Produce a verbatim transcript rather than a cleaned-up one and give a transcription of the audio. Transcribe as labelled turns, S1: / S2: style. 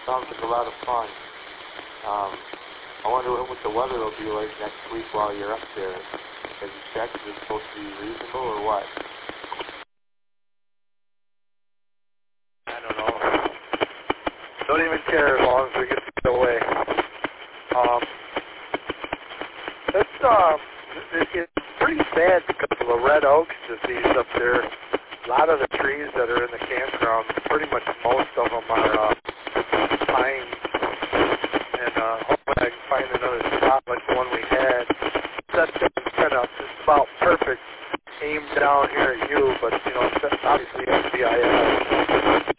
S1: sounds like a lot of fun. Um, I wonder what the weather will be like next week while you're up there. Have you checked? Is it supposed to be reasonable or what?
S2: I don't know. Don't even care as long as we get to get away. Um, it's, um, it, it's pretty sad because of the red oak disease up there. A lot of the trees that are in the campground, pretty much most of them are uh, pine. And uh, hopefully I can find another spot like the one we had. That thing's kind of just about perfect aim down here at you, but, you know, it's obviously F B I S.